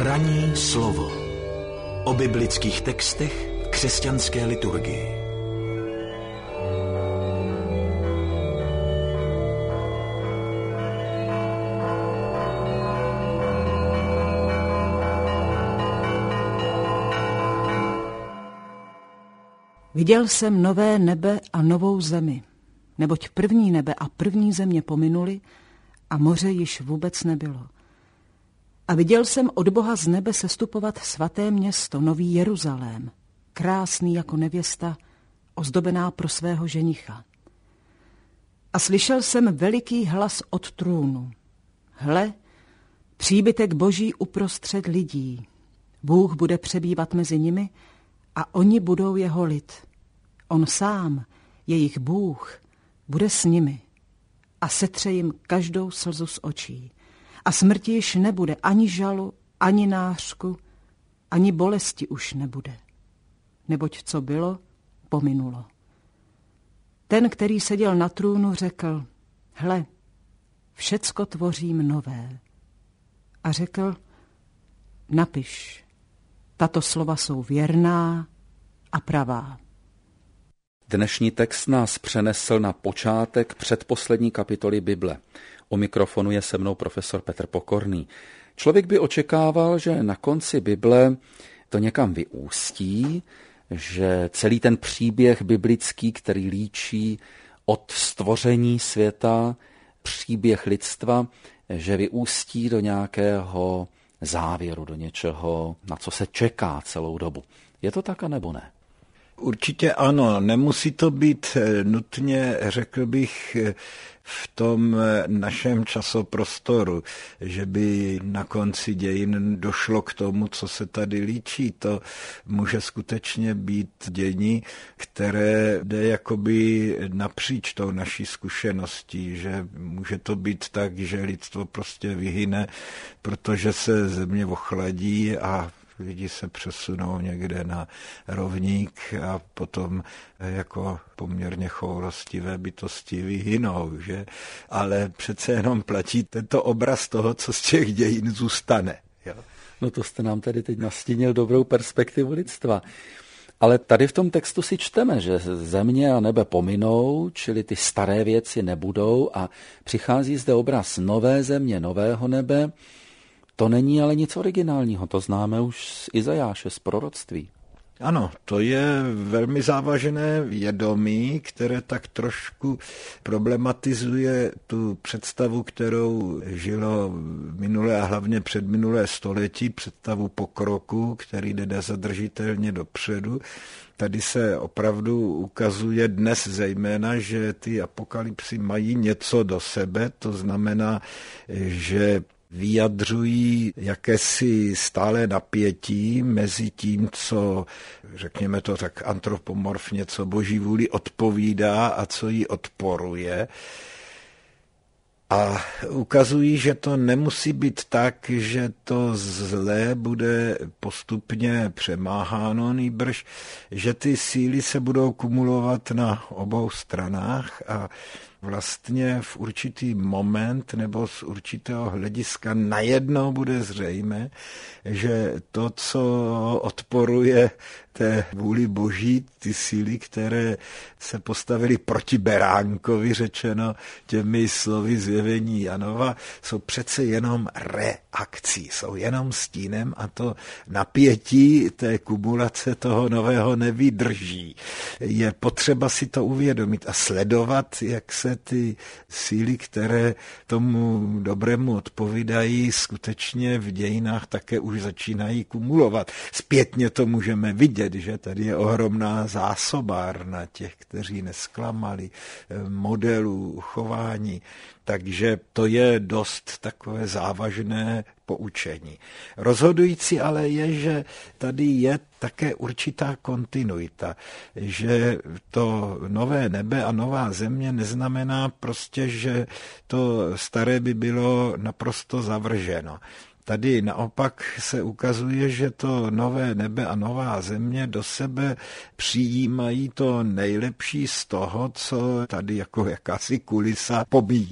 Ranní slovo o biblických textech v křesťanské liturgii. Viděl jsem nové nebe a novou zemi, neboť první nebe a první země pominuly a moře již vůbec nebylo. A viděl jsem od Boha z nebe sestupovat svaté město, nový Jeruzalém, krásný jako nevěsta, ozdobená pro svého ženicha. A slyšel jsem veliký hlas od trůnu. Hle, příbytek Boží uprostřed lidí. Bůh bude přebývat mezi nimi a oni budou jeho lid. On sám, jejich Bůh, bude s nimi a setře jim každou slzu z očí. A smrti již nebude, ani žalu, ani nářku, ani bolesti už nebude. Neboť co bylo, pominulo. Ten, který seděl na trůnu, řekl, hle, všecko tvořím nové. A řekl, napiš, tato slova jsou věrná a pravá. Dnešní text nás přenesl na počátek předposlední kapitoly Bible. U mikrofonu je se mnou profesor Petr Pokorný. Člověk by očekával, že na konci Bible to někam vyústí, že celý ten příběh biblický, který líčí od stvoření světa, příběh lidstva, že vyústí do nějakého závěru, do něčeho, na co se čeká celou dobu. Je to tak, anebo ne? Určitě ano, nemusí to být nutně, řekl bych, v tom našem časoprostoru, že by na konci dějin došlo k tomu, co se tady líčí. To může skutečně být dění, které jde jakoby napříč tou naší zkušeností, že může to být tak, že lidstvo prostě vyhyne, protože se země ochladí a lidi se přesunou někde na rovník a potom jako poměrně choulostivé bytosti vyhynou, že? Ale přece jenom platí tento obraz toho, co z těch dějin zůstane. Jo? No to jste nám tady teď nastínil dobrou perspektivu lidstva. Ale tady v tom textu si čteme, že země a nebe pominou, čili ty staré věci nebudou a přichází zde obraz nové země, nového nebe. To není ale nic originálního, to známe už z Izajáše, z proroctví. Ano, to je velmi závažné vědomí, které tak trošku problematizuje tu představu, kterou žilo minulé a hlavně předminulé století, představu pokroku, který jde nezadržitelně dopředu. Tady se opravdu ukazuje dnes zejména, že ty apokalypsy mají něco do sebe, to znamená, že vyjadřují jakési stále napětí mezi tím, co, řekněme to tak antropomorfně, co Boží vůli odpovídá a co jí odporuje. A ukazují, že to nemusí být tak, že to zlé bude postupně přemáháno, nýbrž, že ty síly se budou kumulovat na obou stranách a vlastně v určitý moment nebo z určitého hlediska najednou bude zřejmé, že to, co odporuje té vůli Boží, ty síly, které se postavily proti beránkovi, řečeno těmi slovy zjevení Janova, jsou přece jenom reakcí, jsou jenom stínem a to napětí té kumulace toho nového nevydrží. Je potřeba si to uvědomit a sledovat, jak se ty síly, které tomu dobrému odpovídají, skutečně v dějinách také už začínají kumulovat. Zpětně to můžeme vidět, že tady je ohromná zásobárna těch, kteří nesklamali, modelů chování. Takže to je dost takové závažné poučení. Rozhodující ale je, že tady je také určitá kontinuita, že to nové nebe a nová země neznamená prostě, že to staré by bylo naprosto zavrženo. Tady naopak se ukazuje, že to nové nebe a nová země do sebe přijímají to nejlepší z toho, co tady jako jakási kulisa pobíjí.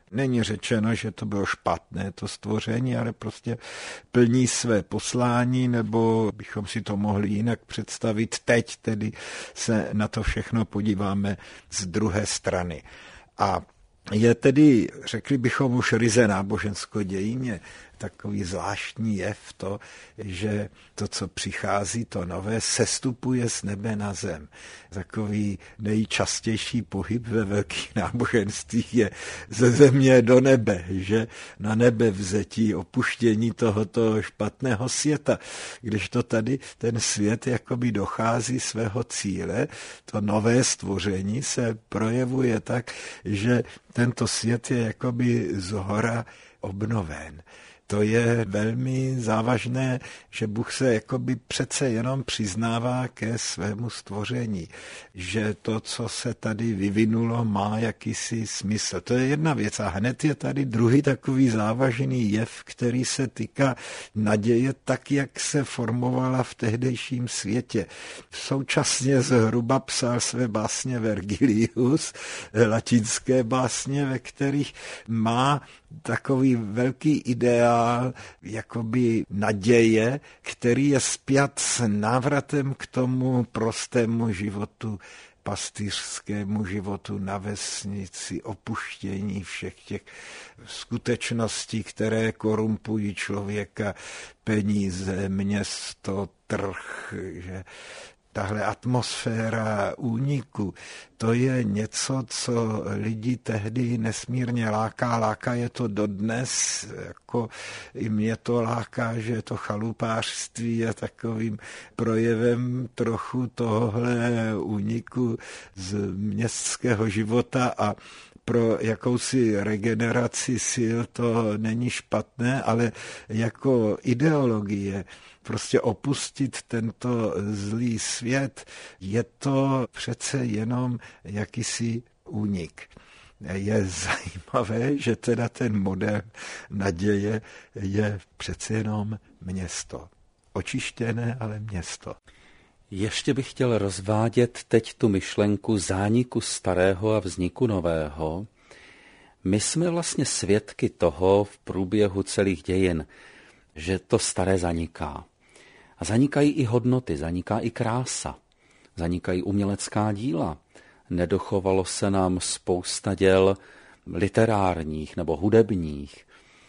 Není řečeno, že to bylo špatné, to stvoření, ale prostě plní své poslání, nebo bychom si to mohli jinak představit. Teď tedy se na to všechno podíváme z druhé strany. A je tedy, řekli bychom už ryze nábožensko-dějinně, takový zvláštní jev to, že to, co přichází, to nové, sestupuje z nebe na zem. Takový nejčastější pohyb ve velkých náboženstvích je ze země do nebe, že na nebe vzetí, opuštění tohoto špatného světa. Když to tady ten svět jakoby dochází svého cíle, to nové stvoření se projevuje tak, že tento svět je jakoby zhora obnoven. To je velmi závažné, že Bůh se jakoby přece jenom přiznává ke svému stvoření, že to, co se tady vyvinulo, má jakýsi smysl. To je jedna věc. A hned je tady druhý takový závažný jev, který se týká naděje tak, jak se formovala v tehdejším světě. Současně zhruba psal své básně Vergilius, latinské básně, ve kterých má takový velký ideál, jakoby naděje, který je spjat s návratem k tomu prostému životu, pastýřskému životu na vesnici, opuštění všech těch skutečností, které korumpují člověka, peníze, město, trh, že tahle atmosféra úniku, to je něco, co lidi tehdy nesmírně láká. Láká je to dodnes, jako i mě to láká, že to chalupářství je takovým projevem trochu tohle úniku z městského života a pro jakousi regeneraci sil to není špatné, ale jako ideologie prostě opustit tento zlý svět, je to přece jenom jakýsi únik. Je zajímavé, že teda ten model naděje je přece jenom město. Očištěné, ale město. Ještě bych chtěl rozvádět teď tu myšlenku zániku starého a vzniku nového. My jsme vlastně svědky toho v průběhu celých dějin, že to staré zaniká. A zanikají i hodnoty, zaniká i krása, zanikají umělecká díla. Nedochovalo se nám spousta děl literárních nebo hudebních.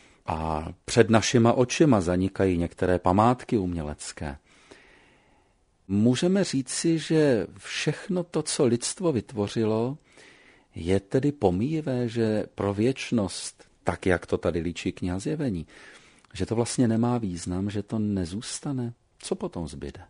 A před našima očima zanikají některé památky umělecké. Můžeme říci, že všechno to, co lidstvo vytvořilo, je tedy pomíjivé, že pro věčnost, tak jak to tady líčí kniha Zjevení, že to vlastně nemá význam, že to nezůstane. Co potom zbyde?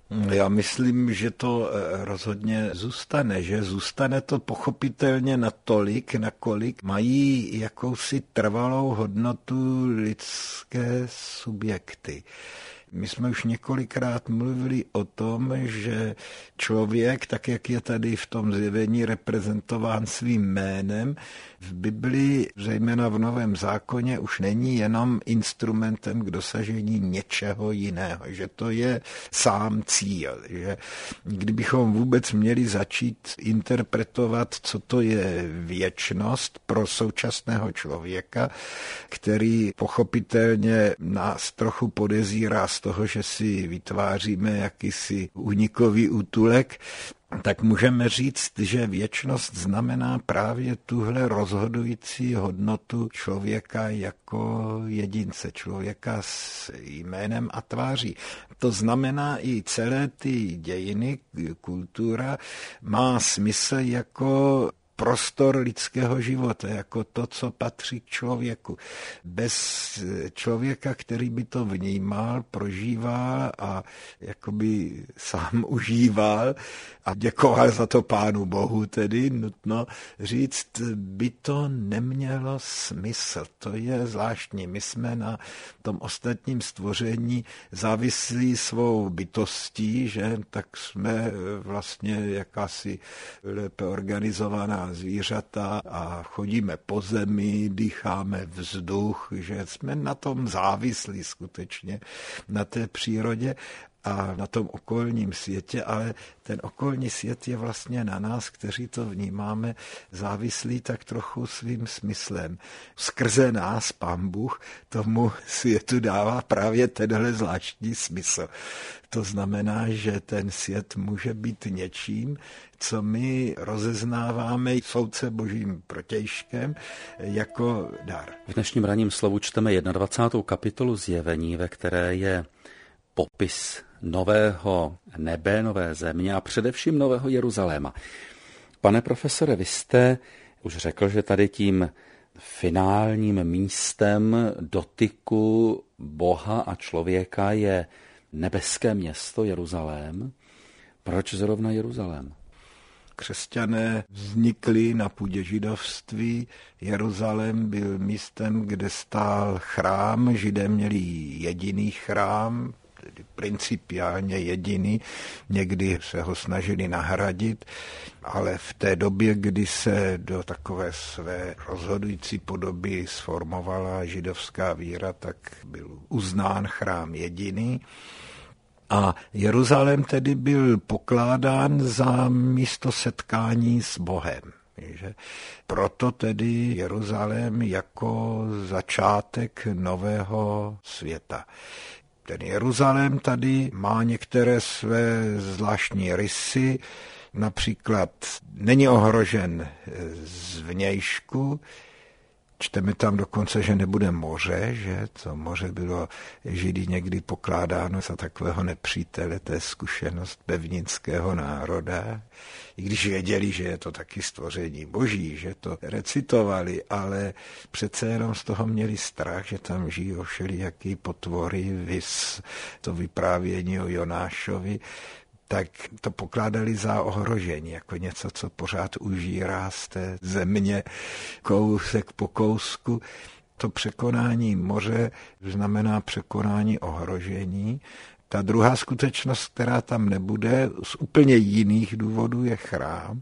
Já myslím, že to rozhodně zůstane, že zůstane to pochopitelně natolik, nakolik mají jakousi trvalou hodnotu lidské subjekty. My jsme už několikrát mluvili o tom, že člověk, tak jak je tady v tom Zjevení reprezentován svým jménem, v Biblii, zejména v Novém zákoně, už není jenom instrumentem k dosažení něčeho jiného, že to je sám cíl, že kdybychom vůbec měli začít interpretovat, co to je věčnost pro současného člověka, který pochopitelně nás trochu podezírá z toho, že si vytváříme jakýsi únikový útulek, tak můžeme říct, že věčnost znamená právě tuhle rozhodující hodnotu člověka jako jedince, člověka s jménem a tváří. To znamená i celé ty dějiny, kultura má smysl jako prostor lidského života, jako to, co patří k člověku. Bez člověka, který by to vnímal, prožíval a jakoby sám užíval a děkoval za to Pánu Bohu, tedy nutno říct, by to nemělo smysl. To je zvláštní. My jsme na tom ostatním stvoření závislí svou bytostí, že tak jsme vlastně jakási lépe organizovaná zvířata a chodíme po zemi, dýcháme vzduch, že jsme na tom závislí skutečně, na té přírodě a na tom okolním světě, ale ten okolní svět je vlastně na nás, kteří to vnímáme, závislí tak trochu svým smyslem. Skrze nás Pán Bůh tomu světu dává právě tenhle zvláštní smysl. To znamená, že ten svět může být něčím, co my rozeznáváme soudce božím protějškem jako dar. V dnešním ranním slovu čteme 21. kapitolu Zjevení, ve které je popis nového nebe, nové země a především nového Jeruzaléma. Pane profesore, vy jste už řekl, že tady tím finálním místem dotyku Boha a člověka je nebeské město Jeruzalém. Proč zrovna Jeruzalém? Křesťané vznikli na půdě židovství. Jeruzalém byl místem, kde stál chrám. Židé měli jediný chrám, tedy principiálně jediný. Někdy se ho snažili nahradit, ale v té době, kdy se do takové své rozhodující podoby sformovala židovská víra, tak byl uznán chrám jediný. A Jeruzalém tedy byl pokládán za místo setkání s Bohem. Že? Proto tedy Jeruzalém jako začátek nového světa. Ten Jeruzalém tady má některé své zvláštní rysy, například není ohrožen zvnějšku. Čteme tam dokonce, že nebude moře, že to moře bylo Židy někdy pokládáno za takového nepřítele, to je zkušenost pevninského národa. I když věděli, že je to taky stvoření boží, že to recitovali, ale přece jenom z toho měli strach, že tam žijí všelijaký potvory, vys to vyprávění o Jonášovi, tak to pokládali za ohrožení, jako něco, co pořád užírá z té země kousek po kousku. To překonání moře znamená překonání ohrožení. Ta druhá skutečnost, která tam nebude, z úplně jiných důvodů je chrám,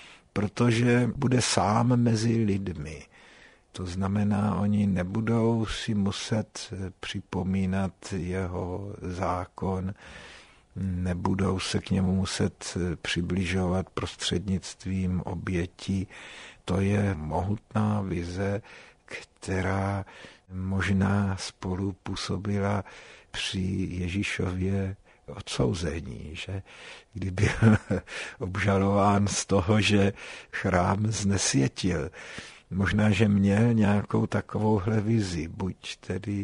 protože bude sám mezi lidmi. To znamená, oni nebudou si muset připomínat jeho zákon, nebudou se k němu muset přibližovat prostřednictvím obětí. To je mohutná vize, která možná spolu působila při Ježíšově odsouzení, že kdy byl obžalován z toho, že chrám znesvětil. Možná, že měl nějakou takovouhle vizi, buď tedy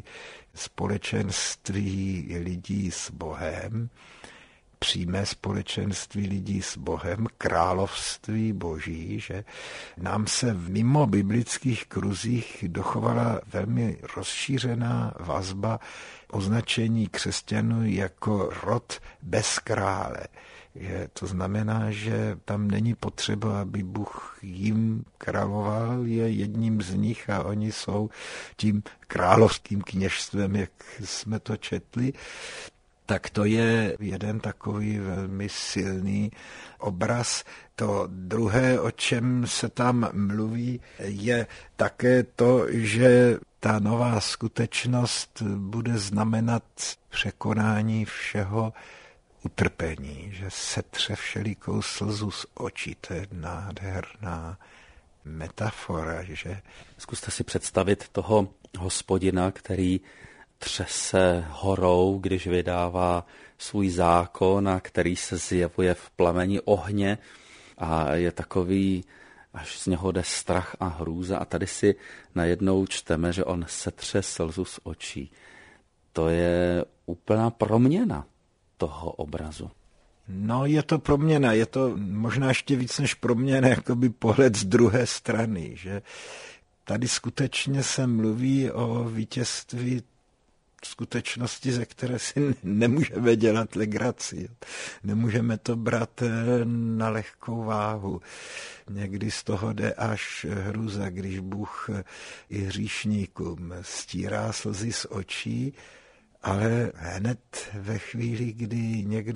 společenství lidí s Bohem, přímé společenství lidí s Bohem, království boží, že nám se v mimo biblických kruzích dochovala velmi rozšířená vazba označení křesťanů jako rod bez krále. To znamená, že tam není potřeba, aby Bůh jim královal, je jedním z nich a oni jsou tím královským kněžstvem, jak jsme to četli. Tak to je jeden takový velmi silný obraz. To druhé, o čem se tam mluví, je také to, že ta nová skutečnost bude znamenat překonání všeho utrpení, že setře všelikou slzu z očí. To je nádherná metafora, že? Zkuste si představit toho Hospodina, který třese horou, když vydává svůj zákon a který se zjevuje v plameni ohně a je takový, až z něho jde strach a hrůza a tady si najednou čteme, že on setře slzu z očí. To je úplná proměna toho obrazu. No, je to proměna, je to možná ještě víc než proměna, jakoby pohled z druhé strany, že tady skutečně se mluví o vítězství skutečnosti, ze které si nemůžeme dělat legraci. Nemůžeme to brát na lehkou váhu. Někdy z toho jde až hrůza, když Bůh i hříšníkům stírá slzy z očí, ale hned ve chvíli, kdy někdo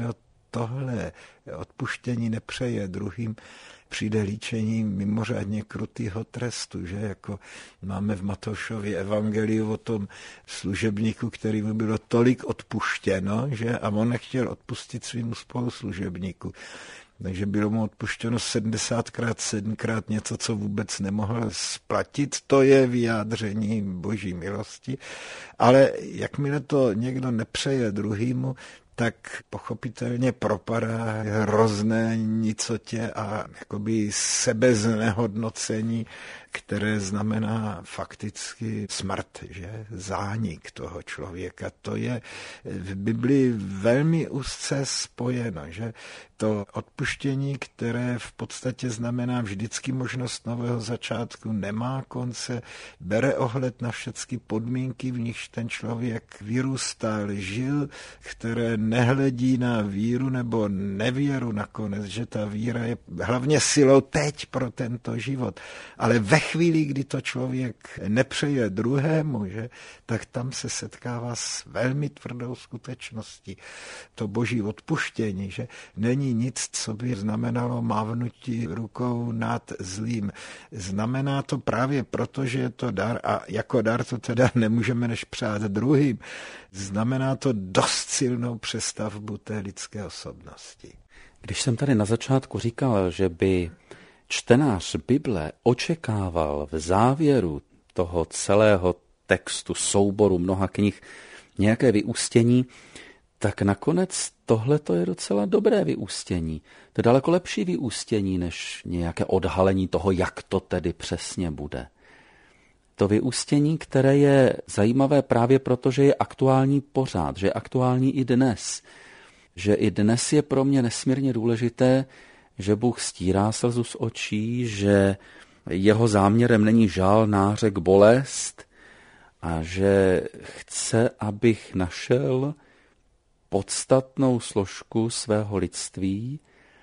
tohle odpuštění nepřeje druhým, přijde líčení mimořádně krutýho trestu, že jako máme v Matoušově evangeliu o tom služebníku, který mu bylo tolik odpuštěno, že a on nechtěl odpustit svým spoluslužebníku. Takže bylo mu odpuštěno 70krát, 7krát něco, co vůbec nemohl splatit. To je vyjádření boží milosti. Ale jakmile to někdo nepřeje druhýmu, tak pochopitelně propadá hrozné nicotě a jakoby sebeznehodnocení, které znamená fakticky smrt, že? Zánik toho člověka. To je v Biblii velmi úzce spojeno, že? To odpuštění, které v podstatě znamená vždycky možnost nového začátku, nemá konce, bere ohled na všechny podmínky, v nichž ten člověk vyrůstal, žil, které nehledí na víru nebo nevěru nakonec, že ta víra je hlavně silou teď pro tento život. Ale ve chvíli, kdy to člověk nepřeje druhému, že, tak tam se setkává s velmi tvrdou skutečností. To boží odpuštění, že není nic, co by znamenalo mávnutí rukou nad zlým. Znamená to právě proto, že je to dar a jako dar to teda nemůžeme než přát druhým. Znamená to dost silnou přestavbu té lidské osobnosti. Když jsem tady na začátku říkal, že by čtenář Bible očekával v závěru toho celého textu, souboru mnoha knih, nějaké vyústění, tak nakonec tohleto je docela dobré vyústění. To je daleko lepší vyústění, než nějaké odhalení toho, jak to tedy přesně bude. To vyústění, které je zajímavé právě proto, že je aktuální pořád, že je aktuální i dnes. Že i dnes je pro mě nesmírně důležité, že Bůh stírá slzu z očí, že jeho záměrem není žál, nářek, bolest a že chce, abych našel podstatnou složku svého lidství,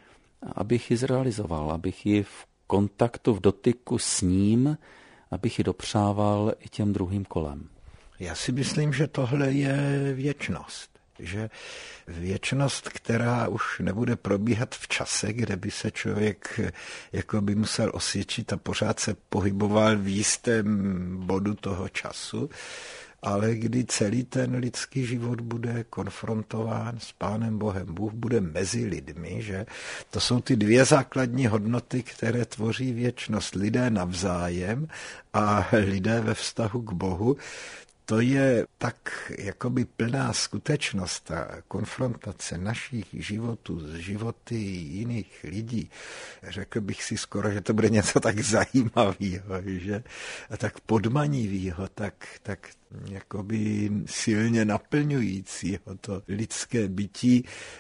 abych ji zrealizoval, abych ji v kontaktu, v dotyku s ním, abych ji dopřával i těm druhým kolem. Já si myslím, že tohle je věčnost. Že věčnost, která už nebude probíhat v čase, kde by se člověk jako by musel osvědčit a pořád se pohyboval v jistém bodu toho času, ale kdy celý ten lidský život bude konfrontován s Pánem Bohem. Bůh bude mezi lidmi, že? To jsou ty dvě základní hodnoty, které tvoří věčnost. Lidé navzájem a lidé ve vztahu k Bohu. To je tak jakoby plná skutečnost, ta konfrontace našich životů s životy jiných lidí. Řekl bych si skoro, že to bude něco tak zajímavého, že? A tak podmanivého, tak jakoby silně naplňujícího to lidské bytí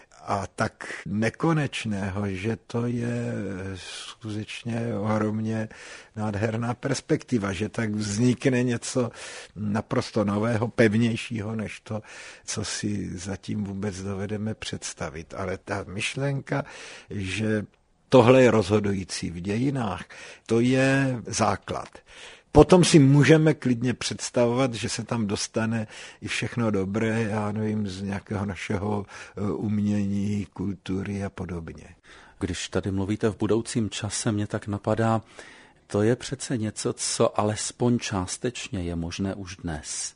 a tak nekonečného, že to je skutečně ohromně nádherná perspektiva, že tak vznikne něco naprosto nového, pevnějšího, než to, co si zatím vůbec dovedeme představit. Ale ta myšlenka, že tohle je rozhodující v dějinách, to je základ. Potom si můžeme klidně představovat, že se tam dostane i všechno dobré, já nevím, z nějakého našeho umění, kultury a podobně. Když tady mluvíte v budoucím čase, mě tak napadá, to je přece něco, co alespoň částečně je možné už dnes.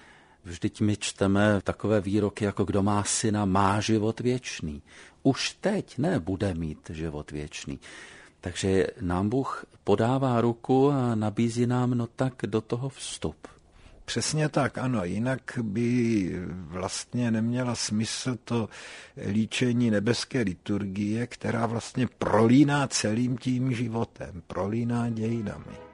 Vždyť my čteme takové výroky, jako kdo má syna, má život věčný. Už teď nebude mít život věčný. Takže nám Bůh podává ruku a nabízí nám, no tak do toho vstup. Přesně tak, ano, jinak by vlastně neměla smysl to líčení nebeské liturgie, která vlastně prolíná celým tím životem, prolíná dějinami.